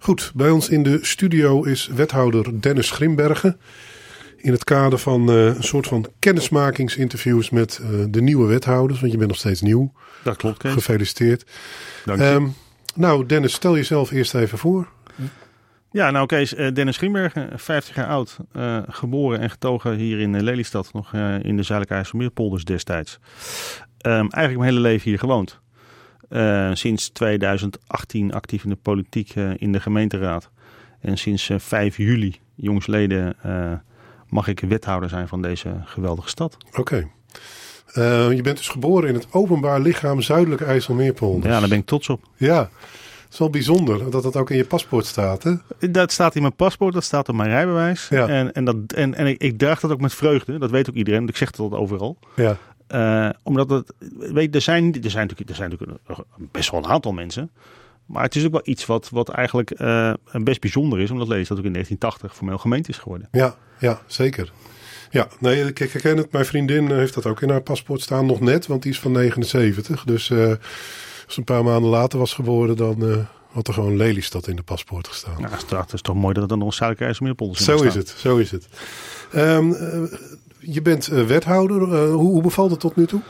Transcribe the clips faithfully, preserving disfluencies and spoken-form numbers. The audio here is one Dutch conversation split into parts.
Goed, bij ons in de studio is wethouder Dennis Grimbergen. In het kader van uh, een soort van kennismakingsinterviews met uh, de nieuwe wethouders. Want je bent nog steeds nieuw. Dat klopt, Kees. Gefeliciteerd. Dank je. Um, nou, Dennis, stel jezelf eerst even voor. Ja, nou Kees, uh, Dennis Grimbergen, vijftig jaar oud. Uh, geboren en getogen hier in uh, Lelystad. Nog uh, in de Zuidelijke IJsselmeerpolders destijds. Um, eigenlijk mijn hele leven hier gewoond. Uh, sinds tweeduizend achttien actief in de politiek uh, in de gemeenteraad. En sinds uh, vijf juli, jongsleden, uh, mag ik wethouder zijn van deze geweldige stad. Oké. Okay. Uh, je bent dus geboren in het openbaar lichaam Zuidelijke IJsselmeerpolders. Ja, daar ben ik trots op. Ja, het is wel bijzonder dat dat ook in je paspoort staat, hè? Dat staat in mijn paspoort, dat staat op mijn rijbewijs. Ja. En, en, dat, en, en ik, ik draag dat ook met vreugde, dat weet ook iedereen, want ik zeg dat overal. Ja. Uh, omdat het, weet, er zijn, er zijn natuurlijk, er zijn natuurlijk best wel een aantal mensen. Maar het is ook wel iets wat, wat eigenlijk uh, best bijzonder is. Omdat Lelystad ook in negentien tachtig formeel gemeente is geworden. Ja, ja, zeker. Ja, nee, ik herken het. Mijn vriendin heeft dat ook in haar paspoort staan. Nog net, want die is van negenenzeventig. Dus uh, als ze een paar maanden later was geboren, dan uh, had er gewoon Lelystad in de paspoort gestaan. Ja, het is toch mooi dat het dan nog Zuidelijke IJsselmeerpolders is. Zo is het, zo is het. Um, uh, je bent uh, wethouder. Uh, hoe, hoe bevalt het tot nu toe?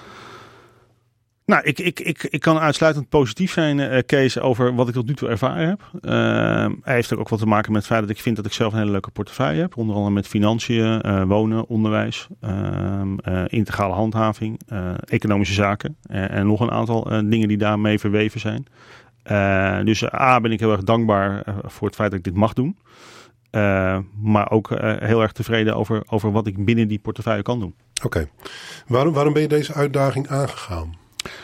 Nou, ik, ik, ik, ik kan uitsluitend positief zijn, uh, Kees, over wat ik tot nu toe ervaren heb. Uh, hij heeft ook wat te maken met het feit dat ik vind dat ik zelf een hele leuke portefeuille heb. Onder andere met financiën, uh, wonen, onderwijs, uh, uh, integrale handhaving, uh, economische zaken. Uh, en nog een aantal uh, dingen die daarmee verweven zijn. Uh, dus A, ben ik heel erg dankbaar uh, voor het feit dat ik dit mag doen. Uh, maar ook uh, heel erg tevreden over, over wat ik binnen die portefeuille kan doen. Oké. Okay. Waarom, waarom ben je deze uitdaging aangegaan?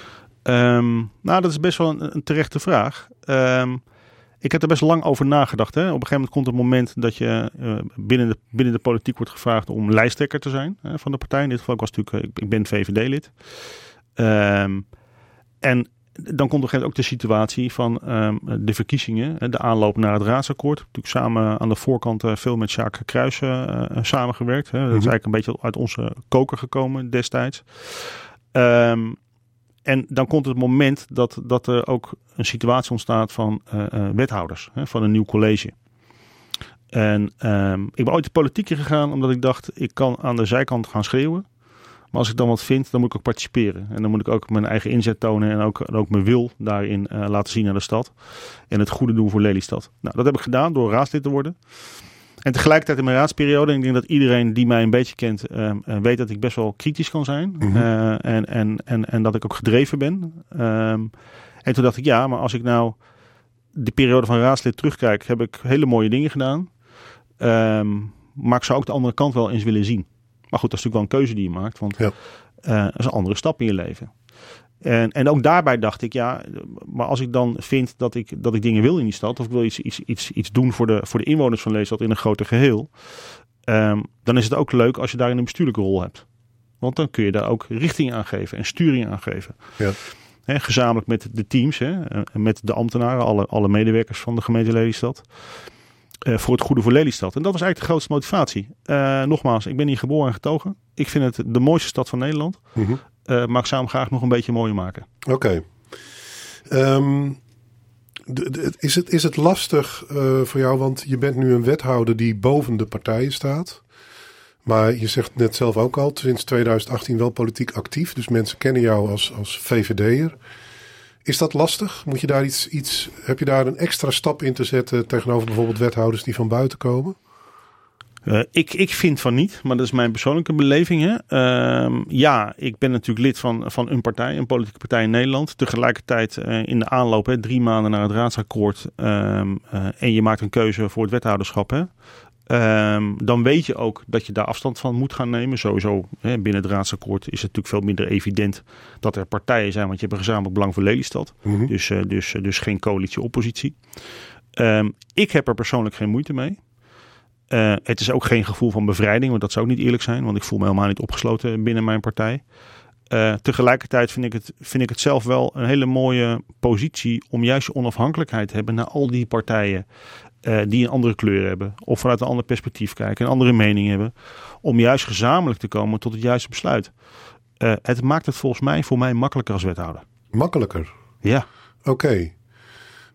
Um, nou, dat is best wel een, een terechte vraag. Um, ik heb er best lang over nagedacht. Hè. Op een gegeven moment komt het moment dat je uh, binnen, de, binnen de politiek wordt gevraagd om lijsttrekker te zijn hè, van de partij. In dit geval was natuurlijk, ik, ik ben V V D-lid. Um, en dan komt op een gegeven moment ook de situatie van um, de verkiezingen, de aanloop naar het raadsakkoord. Natuurlijk samen aan de voorkant uh, veel met Sjaak Kruijs uh, samengewerkt. Hè. Dat is eigenlijk een beetje uit onze koker gekomen destijds. Um, En dan komt het moment dat, dat er ook een situatie ontstaat van uh, uh, wethouders, hè, van een nieuw college. En um, ik ben ooit de politiek in gegaan omdat ik dacht, ik kan aan de zijkant gaan schreeuwen. Maar als ik dan wat vind, dan moet ik ook participeren. En dan moet ik ook mijn eigen inzet tonen en ook, en ook mijn wil daarin uh, laten zien aan de stad. En het goede doen voor Lelystad. Nou, dat heb ik gedaan door raadslid te worden. En tegelijkertijd in mijn raadsperiode, en ik denk dat iedereen die mij een beetje kent, uh, uh, weet dat ik best wel kritisch kan zijn. Mm-hmm. Uh, en, en, en, en dat ik ook gedreven ben. Um, en toen dacht ik, ja, maar als ik nou de periode van raadslid terugkijk, heb ik hele mooie dingen gedaan. Um, maar ik zou ook de andere kant wel eens willen zien. Maar goed, dat is natuurlijk wel een keuze die je maakt, want ja. uh, dat is een andere stap in je leven. En, en ook daarbij dacht ik, ja, maar als ik dan vind dat ik, dat ik dingen wil in die stad, of ik wil iets, iets, iets, iets doen voor de, voor de inwoners van Lelystad in een groter geheel, um, dan is het ook leuk als je daarin een bestuurlijke rol hebt. Want dan kun je daar ook richting aan geven en sturing aan geven. Ja. He, gezamenlijk met de teams, he, met de ambtenaren, alle, alle medewerkers van de gemeente Lelystad. Uh, voor het goede voor Lelystad. En dat was eigenlijk de grootste motivatie. Uh, nogmaals, ik ben hier geboren en getogen. Ik vind het de mooiste stad van Nederland. Mm-hmm. Uh, maar ik zou hem graag nog een beetje mooier maken. Oké. Okay. Um, is, het, is het lastig uh, voor jou? Want je bent nu een wethouder die boven de partijen staat. Maar je zegt net zelf ook al, sinds tweeduizend achttien wel politiek actief. Dus mensen kennen jou als, als V V D'er. Is dat lastig? Moet je daar iets, iets, heb je daar een extra stap in te zetten tegenover bijvoorbeeld wethouders die van buiten komen? Uh, ik, ik vind van niet, maar dat is mijn persoonlijke beleving. Hè. Uh, ja, ik ben natuurlijk lid van, van een partij, een politieke partij in Nederland. Tegelijkertijd uh, in de aanloop, hè, drie maanden naar het raadsakkoord. Uh, uh, en je maakt een keuze voor het wethouderschap. Hè. Uh, dan weet je ook dat je daar afstand van moet gaan nemen. Sowieso hè, binnen het raadsakkoord is het natuurlijk veel minder evident dat er partijen zijn. Want je hebt een gezamenlijk belang voor Lelystad. Mm-hmm. Dus, uh, dus, uh, dus geen coalitie-oppositie. Uh, ik heb er persoonlijk geen moeite mee. Uh, het is ook geen gevoel van bevrijding, want dat zou ook niet eerlijk zijn. Want ik voel me helemaal niet opgesloten binnen mijn partij. Uh, tegelijkertijd vind ik, het, vind ik het zelf wel een hele mooie positie om juist je onafhankelijkheid te hebben naar al die partijen uh, die een andere kleur hebben. Of vanuit een ander perspectief kijken, een andere mening hebben. Om juist gezamenlijk te komen tot het juiste besluit. Uh, het maakt het volgens mij voor mij makkelijker als wethouder. Makkelijker? Ja. Oké.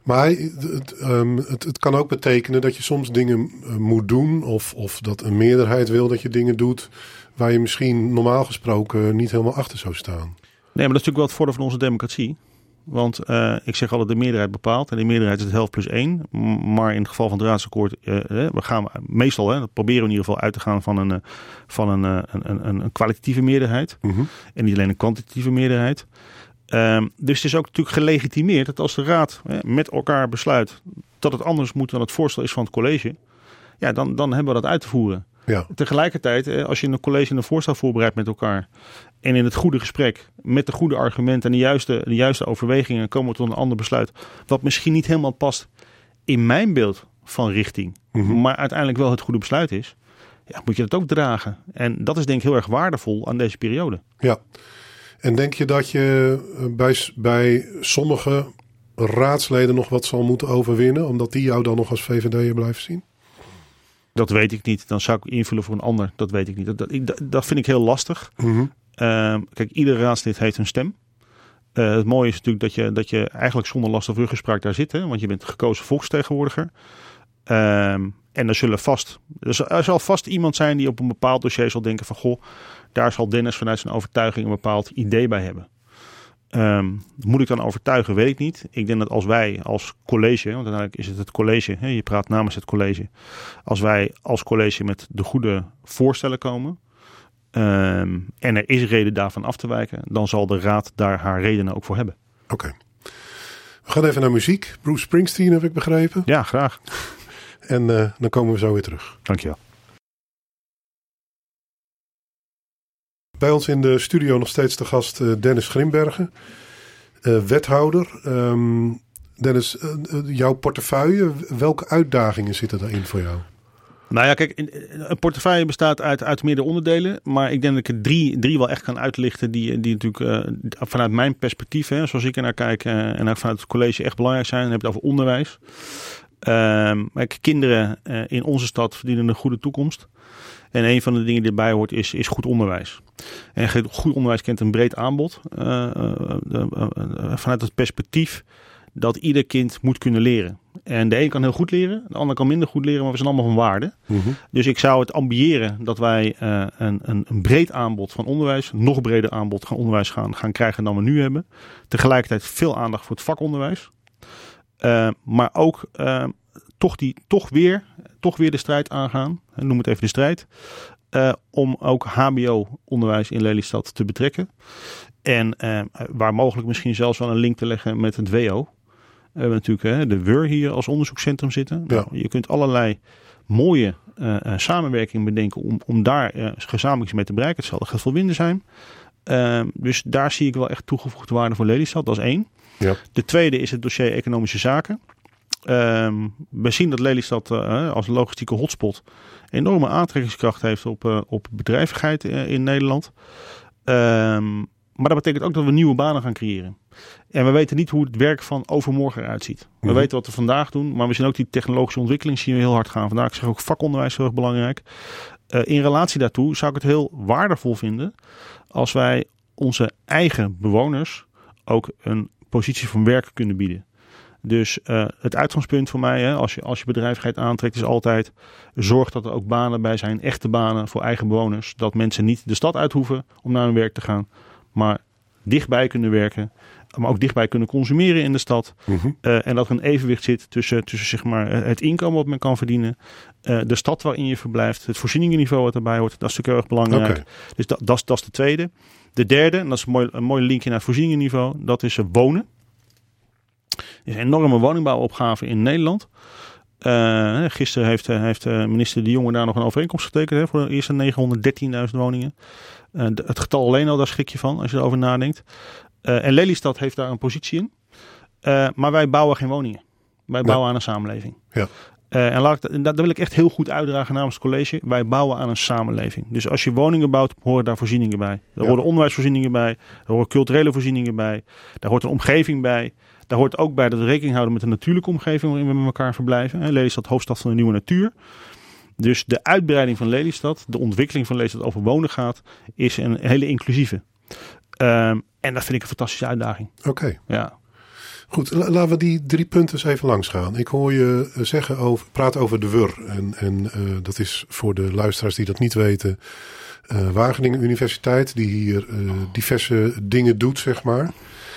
Maar het, um, het, het kan ook betekenen dat je soms dingen uh, moet doen. Of, of dat een meerderheid wil dat je dingen doet waar je misschien normaal gesproken niet helemaal achter zou staan. Nee, maar dat is natuurlijk wel het voordeel van onze democratie. Want uh, ik zeg altijd de meerderheid bepaalt. En de meerderheid is het helft plus één. Maar in het geval van het raadsakkoord, uh, we gaan meestal, hè, dat proberen we in ieder geval uit te gaan van een, van een, een, een, een kwalitatieve meerderheid. Mm-hmm. En niet alleen een kwantitatieve meerderheid. Um, dus het is ook natuurlijk gelegitimeerd dat als de raad hè, met elkaar besluit dat het anders moet dan het voorstel is van het college. Ja, dan, dan hebben we dat uit te voeren. Ja. Tegelijkertijd, als je in een college een voorstel voorbereidt met elkaar en in het goede gesprek met de goede argumenten en de juiste, de juiste overwegingen komen we tot een ander besluit. Wat misschien niet helemaal past in mijn beeld van richting, mm-hmm. maar uiteindelijk wel het goede besluit is. Ja, moet je dat ook dragen. En dat is denk ik heel erg waardevol aan deze periode. Ja. En denk je dat je bij, bij sommige raadsleden nog wat zal moeten overwinnen, omdat die jou dan nog als V V D'er blijven zien? Dat weet ik niet. Dan zou ik invullen voor een ander. Dat weet ik niet. Dat, dat, dat vind ik heel lastig. Mm-hmm. Uh, kijk, ieder raadslid heeft een stem. Uh, het mooie is natuurlijk dat je, dat je eigenlijk zonder last of ruggespraak daar zit. Hè? Want je bent gekozen volksvertegenwoordiger. Uh, en er, zullen vast, er zal vast iemand zijn die op een bepaald dossier zal denken van goh, daar zal Dennis vanuit zijn overtuiging een bepaald idee bij hebben. Um, moet ik dan overtuigen, weet ik niet. Ik denk dat als wij als college, want uiteindelijk is het het college, hè, je praat namens het college. Als wij als college met de goede voorstellen komen um, en er is reden daarvan af te wijken, dan zal de raad daar haar redenen ook voor hebben. Oké. Okay. We gaan even naar muziek. Bruce Springsteen heb ik begrepen. Ja, graag. En uh, dan komen we zo weer terug. Dankjewel. Bij ons in de studio nog steeds de gast uh, Dennis Grimbergen, uh, wethouder. Um, Dennis, uh, uh, jouw portefeuille, welke uitdagingen zitten daarin voor jou? Nou ja, kijk, een portefeuille bestaat uit, uit meerdere onderdelen. Maar ik denk dat ik er drie, drie wel echt kan uitlichten die, die natuurlijk uh, vanuit mijn perspectief, hè, zoals ik er naar kijk uh, en ook vanuit het college echt belangrijk zijn. Dan heb je het over onderwijs. Um, kijk, kinderen uh, in onze stad verdienen een goede toekomst. En een van de dingen die erbij hoort is, is goed onderwijs. En goed onderwijs kent een breed aanbod. Uh, uh, uh, uh, uh, vanuit het perspectief dat ieder kind moet kunnen leren. En de een kan heel goed leren, de ander kan minder goed leren, maar we zijn allemaal van waarde. Mm-hmm. Dus ik zou het ambiëren dat wij uh, een, een, een breed aanbod van onderwijs, nog breder aanbod van onderwijs gaan, gaan krijgen dan we nu hebben. Tegelijkertijd veel aandacht voor het vakonderwijs. Uh, maar ook uh, toch, die, toch, weer, toch weer de strijd aangaan, noem het even de strijd, uh, om ook H B O-onderwijs in Lelystad te betrekken. En uh, waar mogelijk misschien zelfs wel een link te leggen met het W O. We hebben natuurlijk hè, de W U R hier als onderzoekscentrum zitten. Ja. Nou, je kunt allerlei mooie uh, uh, samenwerking bedenken om, om daar uh, gezamenlijk iets mee te bereiken. Hetzelfde geldt voor Windesheim. Uh, dus daar zie ik wel echt toegevoegde waarde voor Lelystad. Dat is één. Ja. De tweede is het dossier economische zaken. Um, we zien dat Lelystad uh, als logistieke hotspot enorme aantrekkingskracht heeft op, uh, op bedrijvigheid uh, in Nederland. Um, maar dat betekent ook dat we nieuwe banen gaan creëren. En we weten niet hoe het werk van overmorgen eruit ziet. We Mm-hmm. weten wat we vandaag doen, maar we zien ook die technologische ontwikkeling zien we heel hard gaan. Vandaar, ik zeg ook vakonderwijs heel erg belangrijk. Uh, in relatie daartoe zou ik het heel waardevol vinden als wij onze eigen bewoners ook een positie van werk kunnen bieden. Dus uh, het uitgangspunt voor mij, hè, als, je, als je bedrijvigheid aantrekt, is altijd zorg dat er ook banen bij zijn, echte banen voor eigen bewoners. Dat mensen niet de stad uit hoeven om naar hun werk te gaan, maar dichtbij kunnen werken, maar ook dichtbij kunnen consumeren in de stad. Mm-hmm. Uh, en dat er een evenwicht zit tussen, tussen zeg maar, het inkomen wat men kan verdienen, uh, de stad waarin je verblijft, het voorzieningenniveau wat erbij hoort. Dat is natuurlijk heel erg belangrijk. Okay. Dus dat, dat, dat is de tweede. De derde, en dat is een mooi, een mooi linkje naar het voorzieningenniveau, dat is uh, wonen. Er is een enorme woningbouwopgave in Nederland. Uh, gisteren heeft, heeft minister De Jonge daar nog een overeenkomst getekend hè, voor de eerste negenhonderddertienduizend woningen. Uh, de, het getal alleen al, daar schrik je van als je erover nadenkt. Uh, en Lelystad heeft daar een positie in. Uh, maar wij bouwen geen woningen. Wij bouwen ja. aan een samenleving. Ja. Uh, en laat ik, dat wil ik echt heel goed uitdragen namens het college. Wij bouwen aan een samenleving. Dus als je woningen bouwt, horen daar voorzieningen bij. Er ja. horen onderwijsvoorzieningen bij. Er horen culturele voorzieningen bij. Daar hoort een omgeving bij. Daar hoort ook bij dat we rekening houden met de natuurlijke omgeving waarin we met elkaar verblijven. Lelystad, hoofdstad van de nieuwe natuur. Dus de uitbreiding van Lelystad, de ontwikkeling van Lelystad over wonen gaat, is een hele inclusieve. Um, en dat vind ik een fantastische uitdaging. Oké. Okay. Ja. Goed, laten we die drie punten eens even langs gaan. Ik hoor je zeggen over, praten over de W U R. En, en uh, dat is voor de luisteraars die dat niet weten, uh, Wageningen Universiteit, die hier uh, diverse dingen doet, zeg maar.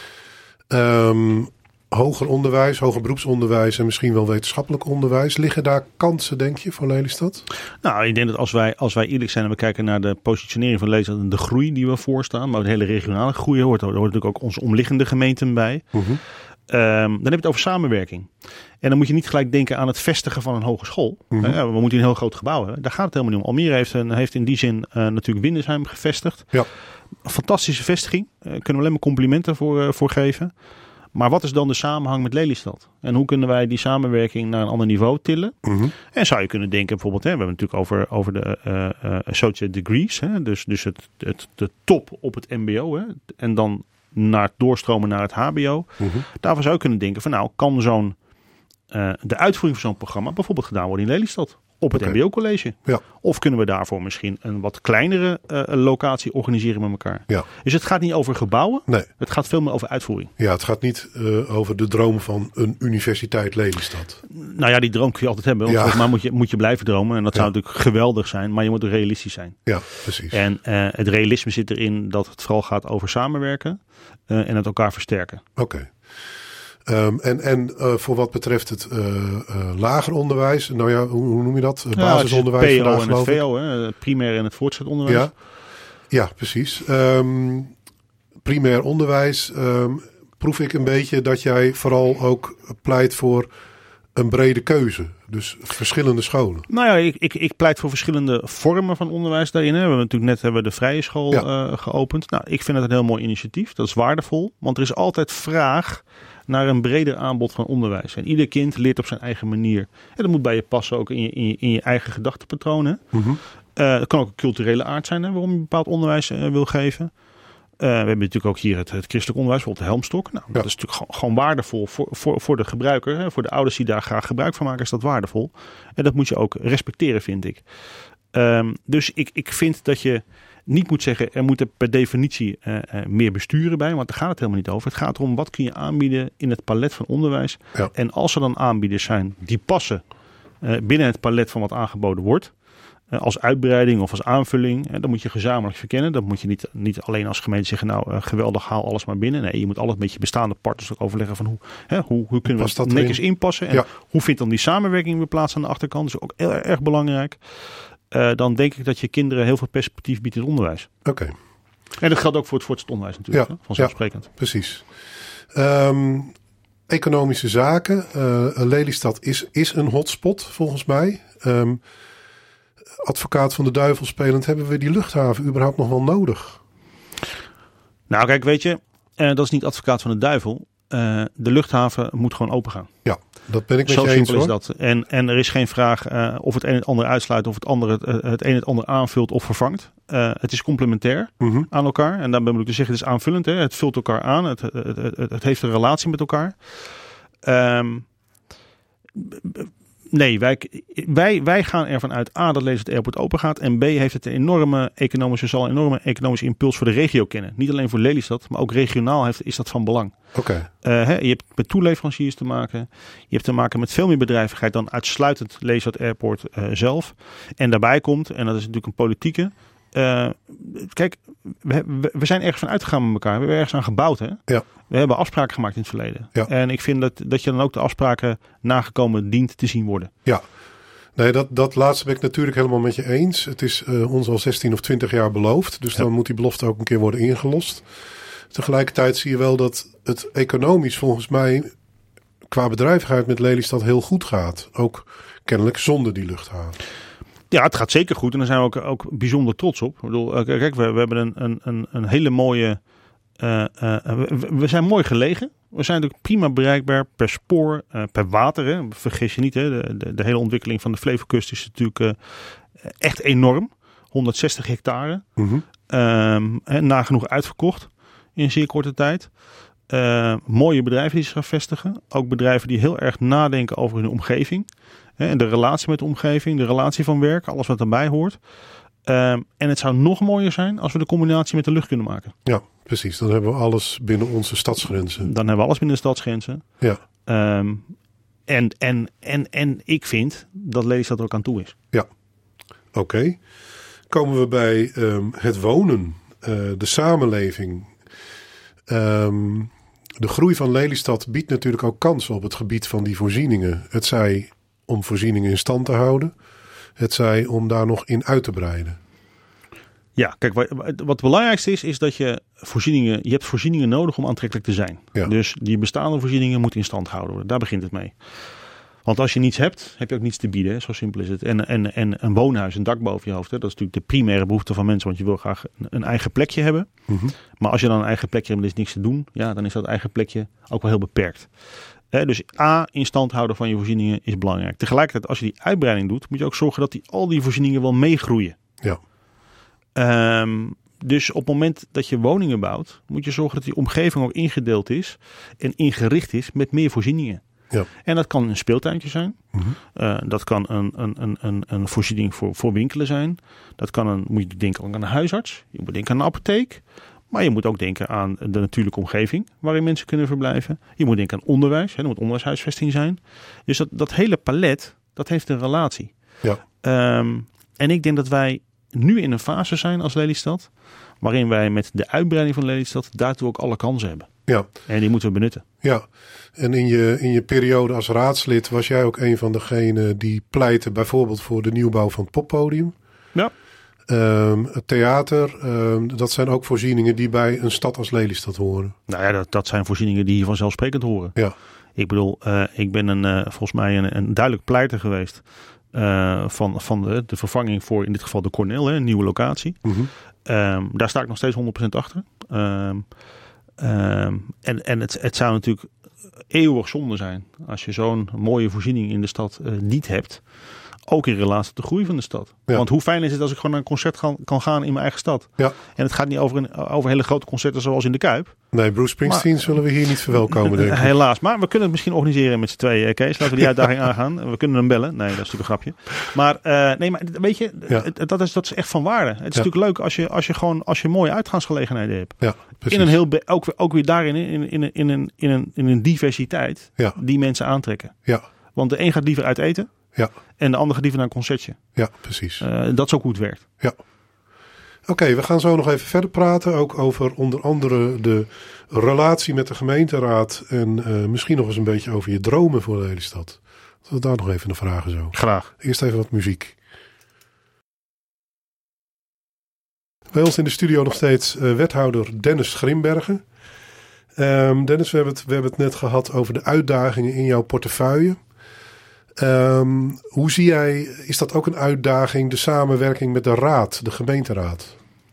Um, hoger onderwijs, hoger beroepsonderwijs en misschien wel wetenschappelijk onderwijs. Liggen daar kansen, denk je, voor Lelystad? Nou, ik denk dat als wij, als wij eerlijk zijn en we kijken naar de positionering van Lelystad en de groei die we voorstaan, maar de hele regionale groei hoort, daar hoort natuurlijk ook onze omliggende gemeenten bij. Uh-huh. Um, dan heb je het over samenwerking. En dan moet je niet gelijk denken aan het vestigen van een hogeschool. Uh-huh. Uh, we moeten een heel groot gebouw hebben. Daar gaat het helemaal niet om. Almere heeft, een, heeft in die zin uh, natuurlijk Windesheim gevestigd. Ja. Een fantastische vestiging. Daar uh, kunnen we alleen maar complimenten voor, uh, voor geven. Maar wat is dan de samenhang met Lelystad? En hoe kunnen wij die samenwerking naar een ander niveau tillen? Uh-huh. En zou je kunnen denken bijvoorbeeld, hè, we hebben het natuurlijk over, over de uh, uh, associate degrees. Hè, dus dus het, het, de top op het mbo. Hè, en dan naar het doorstromen naar het hbo. Uh-huh. Daarvan zou je kunnen denken van nou, kan zo'n uh, de uitvoering van zo'n programma bijvoorbeeld gedaan worden in Lelystad? Op het okay. mbo-college. Ja. Of kunnen we daarvoor misschien een wat kleinere uh, locatie organiseren met elkaar. Ja. Dus het gaat niet over gebouwen. Nee. Het gaat veel meer over uitvoering. Ja, het gaat niet uh, over de droom van een universiteit Lelystad. Nou ja, die droom kun je altijd hebben. Ja. Maar moet je, moet je blijven dromen. En dat ja. zou natuurlijk geweldig zijn. Maar je moet ook realistisch zijn. Ja, precies. En uh, het realisme zit erin dat het vooral gaat over samenwerken. Uh, en het elkaar versterken. Oké. Okay. Um, en en uh, voor wat betreft het uh, uh, lager onderwijs, nou ja, hoe, hoe noem je dat? Uh, ja, basisonderwijs. Het P O en het V O, hè? Het primair en het voortgezet onderwijs. Ja, ja precies. Um, primair onderwijs um, proef ik een beetje dat jij vooral ook pleit voor een brede keuze. Dus verschillende scholen. Nou ja, ik, ik, ik pleit voor verschillende vormen van onderwijs daarin. Hè. We hebben natuurlijk net hebben we de vrije school ja. uh, geopend. Nou, ik vind het een heel mooi initiatief. Dat is waardevol, want er is altijd vraag naar een breder aanbod van onderwijs. En ieder kind leert op zijn eigen manier. En dat moet bij je passen ook in je, in je, in je eigen gedachtepatronen. Mm-hmm. Uh, het kan ook een culturele aard zijn, hè, waarom je bepaald onderwijs uh, wil geven. Uh, we hebben natuurlijk ook hier het, het christelijk onderwijs, bijvoorbeeld de Helmstok. Nou, ja. Dat is natuurlijk gewoon, gewoon waardevol voor, voor, voor de gebruiker. Hè. Voor de ouders die daar graag gebruik van maken is dat waardevol. En dat moet je ook respecteren, vind ik. Um, dus ik, ik vind dat je niet moet zeggen, er moeten per definitie uh, uh, meer besturen bij. Want daar gaat het helemaal niet over. Het gaat erom, wat kun je aanbieden in het palet van onderwijs. Ja. En als er dan aanbieders zijn die passen uh, binnen het palet van wat aangeboden wordt. Uh, als uitbreiding of als aanvulling. Uh, dan moet je gezamenlijk verkennen. Dan moet je niet, niet alleen als gemeente zeggen, nou uh, geweldig, haal alles maar binnen. Nee, je moet alles met je bestaande partners ook overleggen van hoe, hè, hoe, hoe kunnen we het netjes inpassen. En ja. hoe vindt dan die samenwerking weer plaats aan de achterkant. Dat is ook heel erg belangrijk. Uh, dan denk ik dat je kinderen heel veel perspectief biedt in het onderwijs. Oké. Okay. En dat geldt ook voor het voortgezet onderwijs natuurlijk, ja, hè? Vanzelfsprekend. Ja, precies. Um, economische zaken. Uh, Lelystad is, is een hotspot volgens mij. Um, advocaat van de duivel spelend, hebben we die luchthaven überhaupt nog wel nodig? Nou kijk, weet je, uh, dat is niet advocaat van de duivel. Uh, de luchthaven moet gewoon open gaan. Ja, dat ben ik met Zo je eens. Zo simpel is dat. En, en er is geen vraag uh, of het een het ander uitsluit, of het, andere, het, het een het ander aanvult of vervangt. Uh, het is complementair mm-hmm. aan elkaar. En dan ben ik te zeggen, het is aanvullend. Hè? Het vult elkaar aan. Het, het, het, het, het heeft een relatie met elkaar. Um, Nee, wij, wij, wij gaan ervan uit A, dat Lelystad Airport open gaat. En B, heeft het een enorme economische, zal een enorme economische impuls voor de regio kennen. Niet alleen voor Lelystad, maar ook regionaal heeft, is dat van belang. Oké. Okay. Uh, je hebt met toeleveranciers te maken. Je hebt te maken met veel meer bedrijvigheid dan uitsluitend Lelystad Airport uh, zelf. En daarbij komt, en dat is natuurlijk een politieke. Uh, kijk, we, we, we zijn ergens van uitgegaan met elkaar. We hebben ergens aan gebouwd. Hè? Ja. We hebben afspraken gemaakt in het verleden. Ja. En ik vind dat, dat je dan ook de afspraken nagekomen dient te zien worden. Ja, nee, dat, dat laatste ben ik natuurlijk helemaal met je eens. Het is uh, ons al zestien of twintig jaar beloofd. Dus ja. dan moet die belofte ook een keer worden ingelost. Tegelijkertijd zie je wel dat het economisch volgens mij qua bedrijvigheid met Lelystad heel goed gaat. Ook kennelijk zonder die luchthaven. Ja, het gaat zeker goed en daar zijn we ook, ook bijzonder trots op. Ik bedoel, kijk, we, we hebben een, een, een hele mooie... Uh, uh, we, we zijn mooi gelegen. We zijn natuurlijk prima bereikbaar per spoor, uh, per water. Hè. Vergis je niet, hè. De, de, de hele ontwikkeling van de Flevokust is natuurlijk uh, echt enorm. honderdzestig hectare. Mm-hmm. Um, en nagenoeg uitverkocht in zeer korte tijd. Uh, mooie bedrijven die zich gaan vestigen. Ook bedrijven die heel erg nadenken over hun omgeving. Hè, en de relatie met de omgeving, de relatie van werk, alles wat erbij hoort. Um, en het zou nog mooier zijn als we de combinatie met de lucht kunnen maken. Ja, precies. Dan hebben we alles binnen onze stadsgrenzen. Dan hebben we alles binnen de stadsgrenzen. Ja. Um, en, en, en, en ik vind dat Lelystad er ook aan toe is. Ja, oké. Okay. Komen we bij um, het wonen, uh, de samenleving. Um, de groei van Lelystad biedt natuurlijk ook kansen op het gebied van die voorzieningen. Het zij om voorzieningen in stand te houden. Het zij om daar nog in uit te breiden. Ja, kijk, wat het belangrijkste is, is dat je voorzieningen, je hebt voorzieningen nodig om aantrekkelijk te zijn. Ja. Dus die bestaande voorzieningen moeten in stand gehouden worden. Daar begint het mee. Want als je niets hebt, heb je ook niets te bieden. Hè? Zo simpel is het. En, en, en een woonhuis, een dak boven je hoofd. Hè? Dat is natuurlijk de primaire behoefte van mensen. Want je wil graag een eigen plekje hebben. Mm-hmm. Maar als je dan een eigen plekje hebt en er is niks te doen. Ja, dan is dat eigen plekje ook wel heel beperkt. Hè? Dus A, in stand houden van je voorzieningen is belangrijk. Tegelijkertijd, als je die uitbreiding doet, moet je ook zorgen dat die, al die voorzieningen wel meegroeien. Ja. Um, dus op het moment dat je woningen bouwt, moet je zorgen dat die omgeving ook ingedeeld is en ingericht is met meer voorzieningen. Ja. En dat kan een speeltuintje zijn. Mm-hmm. Uh, dat kan een, een, een, een voorziening voor, voor winkelen zijn. Dat kan een, moet je denken aan een huisarts. Je moet denken aan een apotheek. Maar je moet ook denken aan de natuurlijke omgeving waarin mensen kunnen verblijven. Je moet denken aan onderwijs. Hè, er moet onderwijshuisvesting zijn. Dus dat, dat hele palet, dat heeft een relatie. Ja. Um, en ik denk dat wij nu in een fase zijn als Lelystad, waarin wij met de uitbreiding van Lelystad daartoe ook alle kansen hebben. Ja. En die moeten we benutten. Ja, en in je, in je periode als raadslid was jij ook een van degenen die pleitte bijvoorbeeld voor de nieuwbouw van het poppodium. Ja. Um, het theater, um, dat zijn ook voorzieningen die bij een stad als Lelystad horen. Nou ja, dat, dat zijn voorzieningen die hier vanzelfsprekend horen. Ja. Ik bedoel, uh, ik ben een, uh, volgens mij een, een duidelijk pleiter geweest Uh, van, van de, de vervanging voor in dit geval de Cornel, hè, een nieuwe locatie. Mm-hmm. Um, daar sta ik nog steeds honderd procent achter. Um, um, en en het, het zou natuurlijk eeuwig zonde zijn als je zo'n mooie voorziening in de stad uh, niet hebt. Ook in relatie tot de groei van de stad. Ja. Want hoe fijn is het als ik gewoon naar een concert gaan, kan gaan in mijn eigen stad. Ja. En het gaat niet over, een, over hele grote concerten zoals in de Kuip. Nee, Bruce Springsteen maar, zullen we hier niet verwelkomen, denk ik. Helaas, maar we kunnen het misschien organiseren met z'n tweeën, Kees. Laten we die uitdaging aangaan. We kunnen hem bellen. Nee, dat is natuurlijk een grapje. Maar, uh, nee, maar weet je, ja. dat, is, dat is echt van waarde. Het is ja. natuurlijk leuk als je, als je gewoon als je mooie uitgaansgelegenheden hebt. Ja, precies. In een heel, ook, ook weer daarin, in, in, in, een, in, een, in een diversiteit ja. die mensen aantrekken. Ja. Want de een gaat liever uit eten. Ja. En de ander gaat liever naar een concertje. Ja, precies. Uh, dat is ook hoe het werkt. Ja. Oké, okay, we gaan zo nog even verder praten. Ook over onder andere de relatie met de gemeenteraad. En uh, misschien nog eens een beetje over je dromen voor Lelystad. Laten we daar nog even naar vragen zo. Graag. Eerst even wat muziek. Bij ons in de studio nog steeds uh, wethouder Dennis Grimbergen. Um, Dennis, we hebben, het, we hebben het net gehad over de uitdagingen in jouw portefeuille. Um, hoe zie jij, is dat ook een uitdaging, de samenwerking met de raad, de gemeenteraad?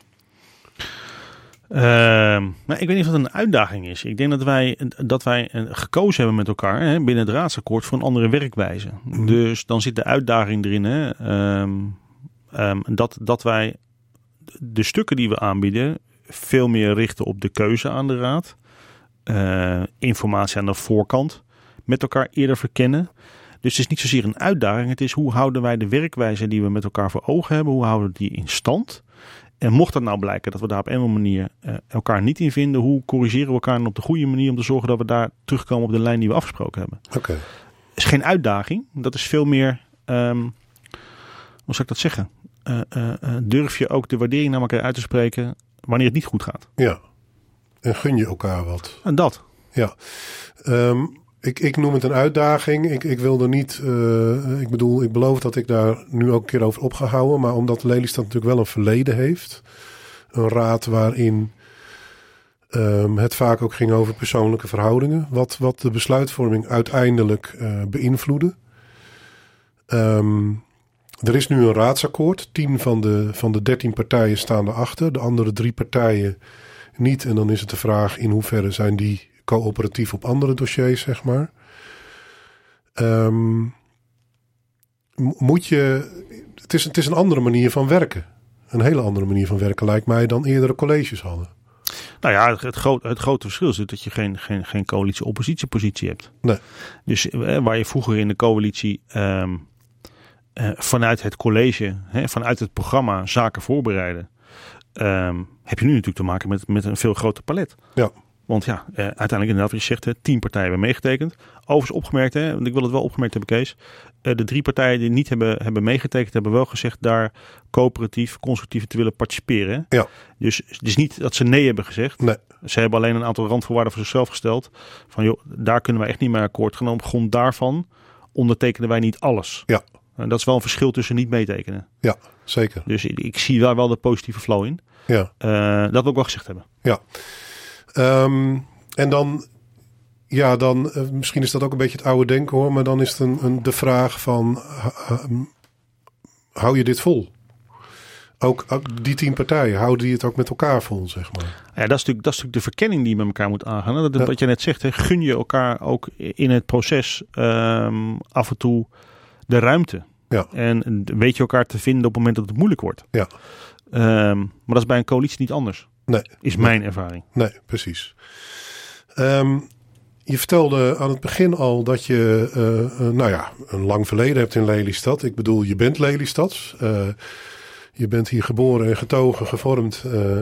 Uh, nou, ik weet niet of dat een uitdaging is. Ik denk dat wij, dat wij gekozen hebben met elkaar hè, binnen het raadsakkoord voor een andere werkwijze. Mm. Dus dan zit de uitdaging erin hè, um, um, dat, dat wij de stukken die we aanbieden veel meer richten op de keuze aan de raad. Uh, informatie aan de voorkant met elkaar eerder verkennen. Dus het is niet zozeer een uitdaging. Het is hoe houden wij de werkwijze die we met elkaar voor ogen hebben. Hoe houden we die in stand? En mocht dat nou blijken dat we daar op een of andere manier uh, elkaar niet in vinden. Hoe corrigeren we elkaar dan op de goede manier om te zorgen dat we daar terugkomen op de lijn die we afgesproken hebben. Oké. Okay. Het is geen uitdaging. Dat is veel meer, um, hoe zou ik dat zeggen? Uh, uh, uh, durf je ook de waardering naar elkaar uit te spreken wanneer het niet goed gaat. Ja. En gun je elkaar wat. En dat. Ja. Um, Ik, ik noem het een uitdaging. Ik, ik wil er niet... Uh, ik bedoel, ik beloof dat ik daar nu ook een keer over op ga houden. Maar omdat Lelystad natuurlijk wel een verleden heeft. Een raad waarin um, het vaak ook ging over persoonlijke verhoudingen. Wat, wat de besluitvorming uiteindelijk uh, beïnvloedde. Um, er is nu een raadsakkoord. Tien van de, van de dertien partijen staan erachter. De andere drie partijen niet. En dan is het de vraag in hoeverre zijn die coöperatief op andere dossiers, zeg maar. Um, moet je... Het is, het is een andere manier van werken. Een hele andere manier van werken lijkt mij dan eerdere colleges hadden. Nou ja, het, het, groot, het grote verschil is dat je geen, geen, geen coalitie-oppositiepositie hebt. Nee. Dus eh, waar je vroeger in de coalitie um, uh, vanuit het college, hè, vanuit het programma zaken voorbereiden, um, heb je nu natuurlijk te maken met, met een veel groter palet. Ja. Want ja, uh, uiteindelijk inderdaad, wat je zegt, hè, tien partijen hebben meegetekend. Overigens opgemerkt, hè, want ik wil het wel opgemerkt hebben, Kees. Uh, de drie partijen die niet hebben, hebben meegetekend, hebben wel gezegd daar coöperatief, constructief te willen participeren. Hè? Ja. Dus het is niet dat ze nee hebben gezegd. Nee. Ze hebben alleen een aantal randvoorwaarden voor zichzelf gesteld. Van joh, daar kunnen wij echt niet mee akkoord gaan. Op grond daarvan ondertekenen wij niet alles. Ja. En dat is wel een verschil tussen niet meetekenen. Ja, zeker. Dus ik, ik zie daar wel de positieve flow in. Ja. Uh, dat wil ik wel gezegd hebben. Ja. Um, en dan, ja, dan uh, misschien is dat ook een beetje het oude denken hoor, maar dan is het een, een, de vraag van, uh, um, hou je dit vol? Ook, ook die tien partijen, houden die het ook met elkaar vol, zeg maar? Ja, dat is natuurlijk, dat is natuurlijk de verkenning die je met elkaar moet aangaan. Dat, ja. Wat je net zegt, hè, gun je elkaar ook in het proces um, af en toe de ruimte. Ja. En weet je elkaar te vinden op het moment dat het moeilijk wordt. Ja. Um, maar dat is bij een coalitie niet anders. Nee. Is nee. mijn ervaring. Nee, precies. Um, je vertelde aan het begin al dat je uh, uh, nou ja, een lang verleden hebt in Lelystad. Ik bedoel, je bent Lelystads. Uh, je bent hier geboren en getogen, gevormd. Uh,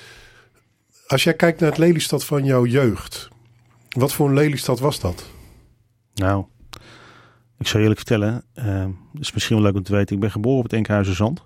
als jij kijkt naar het Lelystad van jouw jeugd, wat voor een Lelystad was dat? Nou, ik zal je eerlijk vertellen. Uh, het is misschien wel leuk om te weten. Ik ben geboren op het Enkhuizerzand.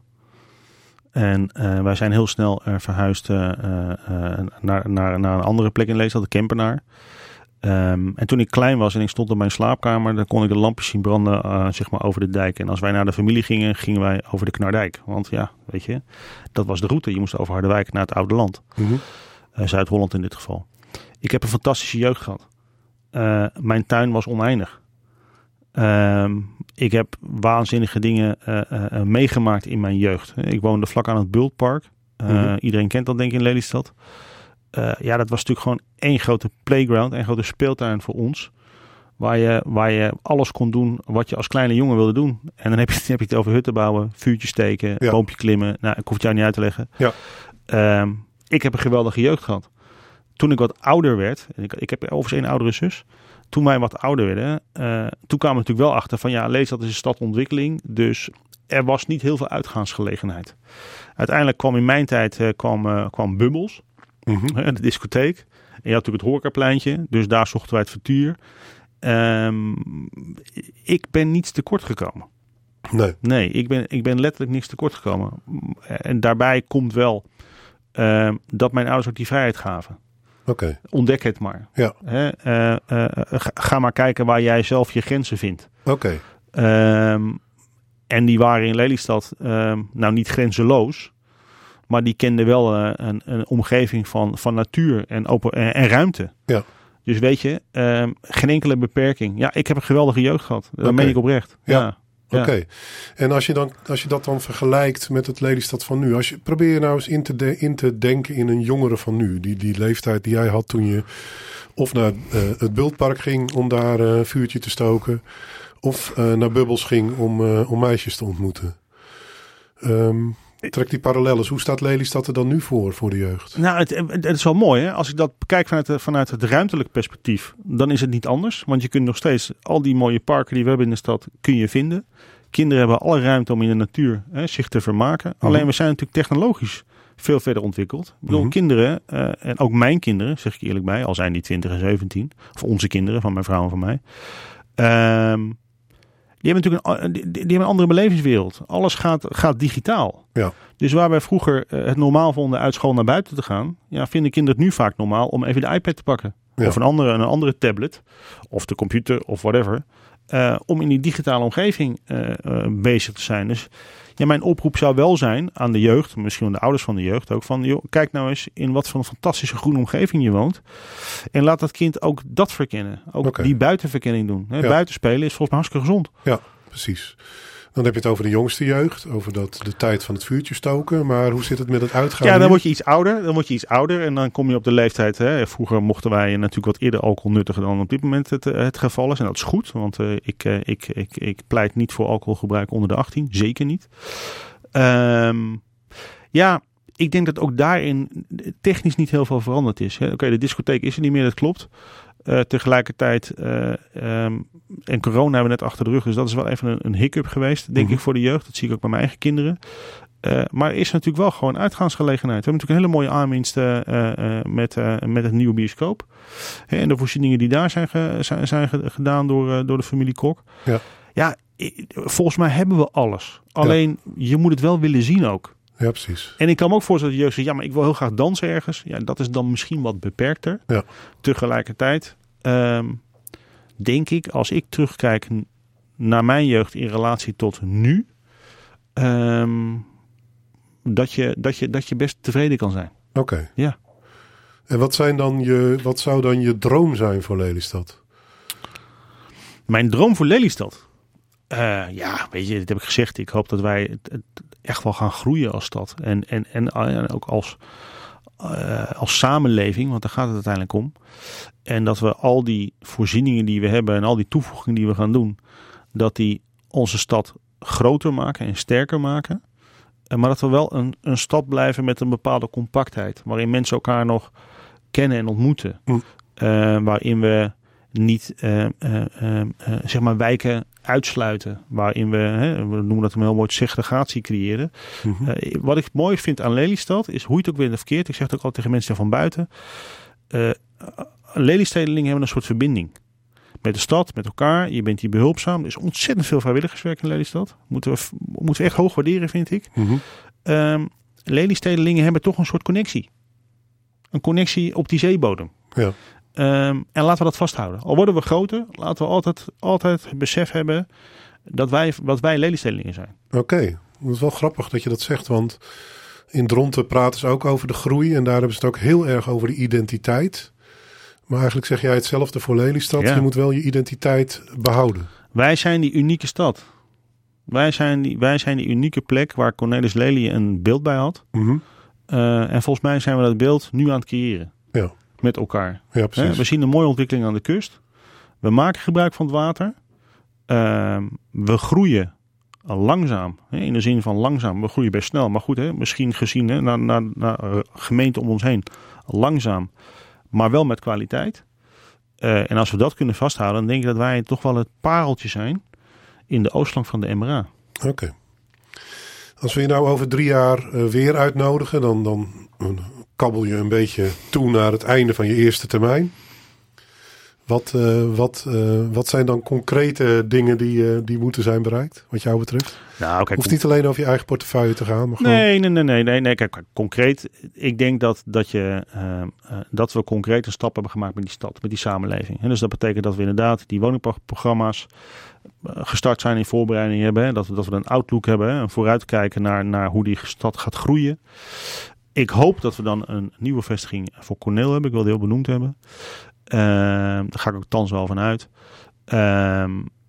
En uh, wij zijn heel snel uh, verhuisd uh, uh, naar, naar, naar een andere plek in Lelystad, de Kempenaar. Um, en toen ik klein was en ik stond in mijn slaapkamer, dan kon ik de lampjes zien branden uh, zeg maar over de dijk. En als wij naar de familie gingen, gingen wij over de Knardijk. Want ja, weet je, dat was de route. Je moest over Harderwijk naar het oude land. Mm-hmm. Uh, Zuid-Holland in dit geval. Ik heb een fantastische jeugd gehad. Uh, mijn tuin was oneindig. Uh, ik heb waanzinnige dingen uh, uh, meegemaakt in mijn jeugd. Ik woonde vlak aan het Bultpark. Uh, mm-hmm. Iedereen kent dat denk ik in Lelystad. Uh, ja, dat was natuurlijk gewoon één grote playground, één grote speeltuin voor ons. Waar je, waar je alles kon doen wat je als kleine jongen wilde doen. En dan heb je, dan heb je het over hutten bouwen, vuurtjes steken, ja. boompje klimmen. Nou, ik hoef het jou niet uit te leggen. Ja. Uh, ik heb een geweldige jeugd gehad. Toen ik wat ouder werd, en ik, ik heb overigens één oudere zus. Toen wij wat ouder werden, uh, toen kwamen we natuurlijk wel achter van ja, Lelystad is een stadontwikkeling. Dus er was niet heel veel uitgaansgelegenheid. Uiteindelijk kwam in mijn tijd uh, kwam, uh, kwam Bubbles, mm-hmm. uh, de discotheek. En je had natuurlijk het horecapleintje, dus daar zochten wij het vertuur. Um, ik ben niets tekort gekomen. Nee. Nee, ik ben, ik ben letterlijk niks tekort gekomen. En daarbij komt wel uh, dat mijn ouders ook die vrijheid gaven. Okay. Ontdek het maar. Ja. He, uh, uh, ga maar kijken waar jij zelf je grenzen vindt. Oké. Okay. Um, en die waren in Lelystad um, nou niet grenzeloos. Maar die kenden wel uh, een, een omgeving van, van natuur en, open, en, en ruimte. Ja. Dus weet je, um, geen enkele beperking. Ja, ik heb een geweldige jeugd gehad. Dat okay. meen ik oprecht. Ja. ja. Oké. Okay. En als je, dan, als je dat dan vergelijkt met het Lelystad van nu. Als je, probeer je nou eens in te, de, in te denken in een jongere van nu. Die, die leeftijd die jij had toen je of naar uh, het Bultpark ging om daar een uh, vuurtje te stoken. Of uh, naar Bubbles ging om, uh, om meisjes te ontmoeten. Um, trek die parallellen. Hoe staat Lelystad er dan nu voor, voor de jeugd? Nou, het, het is wel mooi. Hè? Als ik dat bekijk vanuit, de, vanuit het ruimtelijk perspectief, dan is het niet anders. Want je kunt nog steeds al die mooie parken die we hebben in de stad, kun je vinden. Kinderen hebben alle ruimte om in de natuur hè, zich te vermaken. Mm-hmm. Alleen we zijn natuurlijk technologisch veel verder ontwikkeld. Ik bedoel, mm-hmm. kinderen, uh, en ook mijn kinderen, zeg ik eerlijk bij, al zijn die twintig en zeventien. Of onze kinderen, van mijn vrouw en van mij. Um, Die hebben natuurlijk een, die, die hebben een andere belevingswereld. Alles gaat, gaat digitaal. Ja. Dus waar wij vroeger uh, het normaal vonden uit school naar buiten te gaan, ja, vinden kinderen het nu vaak normaal om even de iPad te pakken. Ja. Of een andere, een andere tablet. Of de computer of whatever. Uh, om in die digitale omgeving uh, uh, bezig te zijn. Dus ja, mijn oproep zou wel zijn aan de jeugd, misschien aan de ouders van de jeugd ook, van joh, kijk nou eens in wat voor een fantastische groene omgeving je woont. En laat dat kind ook dat verkennen. Ook okay. die buitenverkenning doen. Hè? Ja. Buitenspelen is volgens mij hartstikke gezond. Ja, precies. Dan heb je het over de jongste jeugd, over dat, de tijd van het vuurtje stoken. Maar hoe zit het met het uitgaan? Ja, dan nu? word je iets ouder. Dan word je iets ouder en dan kom je op de leeftijd. Hè. Vroeger mochten wij natuurlijk wat eerder alcohol nuttigen dan op dit moment het, het geval is. En dat is goed, want uh, ik, uh, ik, ik, ik pleit niet voor alcoholgebruik onder de achttien. Zeker niet. Um, ja, ik denk dat ook daarin technisch niet heel veel veranderd is. Oké, okay, de discotheek is er niet meer, dat klopt. Uh, tegelijkertijd, uh, um, en corona hebben we net achter de rug, dus dat is wel even een, een hiccup geweest, denk mm-hmm. ik, voor de jeugd. Dat zie ik ook bij mijn eigen kinderen. Uh, maar er is natuurlijk wel gewoon uitgaansgelegenheid. We hebben natuurlijk een hele mooie aanwinst uh, uh, met, uh, met het nieuwe bioscoop. En de voorzieningen die daar zijn, ge, zijn, zijn gedaan door, uh, door de familie Kok. Ja. ja, volgens mij hebben we alles. Alleen, ja. je moet het wel willen zien ook. Ja, precies. En ik kan me ook voorstellen dat de jeugd zegt, ja, maar ik wil heel graag dansen ergens. Ja, dat is dan misschien wat beperkter. Ja. Tegelijkertijd um, denk ik, als ik terugkijk naar mijn jeugd in relatie tot nu, um, dat, je, dat, je, dat je best tevreden kan zijn. Oké. Okay. Ja. En wat, zijn dan je, wat zou dan je droom zijn voor Lelystad? Mijn droom voor Lelystad? Uh, ja, weet je, dit heb ik gezegd. Ik hoop dat wij het, het echt wel gaan groeien als stad. En, en, en, en ook als, uh, als samenleving, want daar gaat het uiteindelijk om. En dat we al die voorzieningen die we hebben en al die toevoegingen die we gaan doen, dat die onze stad groter maken en sterker maken. Maar dat we wel een, een stad blijven met een bepaalde compactheid. Waarin mensen elkaar nog kennen en ontmoeten. Mm. Uh, waarin we niet uh, uh, uh, uh, zeg maar wijken uitsluiten. Waarin we, hè, we noemen dat een heel mooi, segregatie creëren. Mm-hmm. Uh, wat ik mooi vind aan Lelystad is, hoe je het ook weer verkeerd. Ik zeg het ook altijd tegen mensen van buiten. Uh, Lelystedelingen hebben een soort verbinding. Met de stad, met elkaar. Je bent hier behulpzaam. Er is ontzettend veel vrijwilligerswerk in Lelystad. Moeten we, moeten we echt hoog waarderen, vind ik. Mm-hmm. Um, Lelystedelingen hebben toch een soort connectie. Een connectie op die zeebodem. Ja. Um, en laten we dat vasthouden. Al worden we groter, laten we altijd, altijd het besef hebben dat wij, wat wij Lelystedelingen zijn. Oké, okay. Dat is wel grappig dat je dat zegt. Want in Dronten praten ze ook over de groei. En daar hebben ze het ook heel erg over de identiteit. Maar eigenlijk zeg jij hetzelfde voor Lelystad. Ja. Je moet wel je identiteit behouden. Wij zijn die unieke stad. Wij zijn die, wij zijn die unieke plek waar Cornelis Lely een beeld bij had. Mm-hmm. Uh, en volgens mij zijn we dat beeld nu aan het creëren. Ja. Met elkaar. Ja, precies. He, we zien een mooie ontwikkeling aan de kust. We maken gebruik van het water. Uh, we groeien langzaam. He, in de zin van langzaam. We groeien best snel. Maar goed, he, misschien gezien he, naar, naar, naar uh, gemeenten om ons heen. Langzaam. Maar wel met kwaliteit. Uh, en als we dat kunnen vasthouden, dan denk ik dat wij toch wel het pareltje zijn in de oostflank van de M R A. Oké. Okay. Als we je nou over drie jaar uh, weer uitnodigen, dan, dan kabbel je een beetje toe naar het einde van je eerste termijn. Wat, uh, wat, uh, wat zijn dan concrete dingen die, uh, die moeten zijn bereikt, wat jou betreft? Nou, kijk, hoeft niet alleen over je eigen portefeuille te gaan. Maar gewoon... nee, nee, nee, nee, nee, nee. Kijk, concreet. Ik denk dat, dat, je, uh, uh, dat we concreet een stap hebben gemaakt met die stad, met die samenleving. En dus dat betekent dat we inderdaad die woningprogramma's uh, gestart zijn, in voorbereiding hebben. Hè? Dat, we, dat we een outlook hebben, hè? Een vooruitkijken naar, naar hoe die stad gaat groeien. Ik hoop dat we dan een nieuwe vestiging voor Corneel hebben. Ik wil die heel benoemd hebben. Uh, daar ga ik ook thans wel van uit. Uh,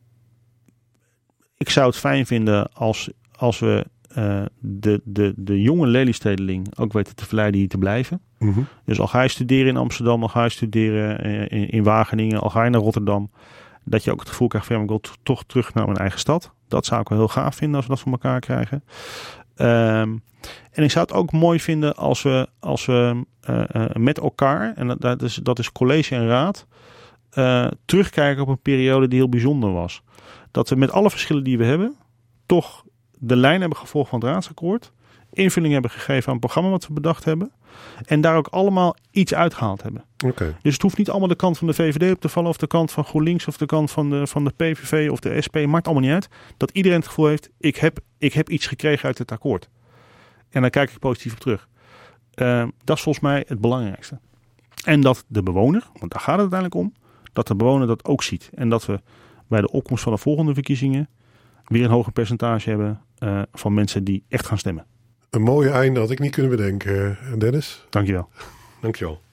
ik zou het fijn vinden als, als we uh, de, de, de jonge Lelystedeling ook weten te verleiden hier te blijven. Mm-hmm. Dus al ga je studeren in Amsterdam, al ga je studeren in, in Wageningen, al ga je naar Rotterdam. Dat je ook het gevoel krijgt van, ja, ik wil t- toch terug naar mijn eigen stad. Dat zou ik wel heel gaaf vinden als we dat voor elkaar krijgen. Um, en ik zou het ook mooi vinden als we, als we uh, uh, met elkaar, en dat, dat, is, dat is college en raad, uh, terugkijken op een periode die heel bijzonder was. Dat we met alle verschillen die we hebben, toch de lijn hebben gevolgd van het raadsakkoord, invulling hebben gegeven aan het programma wat we bedacht hebben, en daar ook allemaal iets uitgehaald hebben. Okay. Dus het hoeft niet allemaal de kant van de V V D op te vallen, of de kant van GroenLinks, of de kant van de, van de P V V of de S P. Maakt allemaal niet uit. Dat iedereen het gevoel heeft, ik heb, ik heb iets gekregen uit het akkoord. En daar kijk ik positief op terug. Uh, dat is volgens mij het belangrijkste. En dat de bewoner, want daar gaat het uiteindelijk om, dat de bewoner dat ook ziet. En dat we bij de opkomst van de volgende verkiezingen weer een hoger percentage hebben uh, van mensen die echt gaan stemmen. Een mooie einde had ik niet kunnen bedenken, Dennis. Dankjewel. Dankjewel.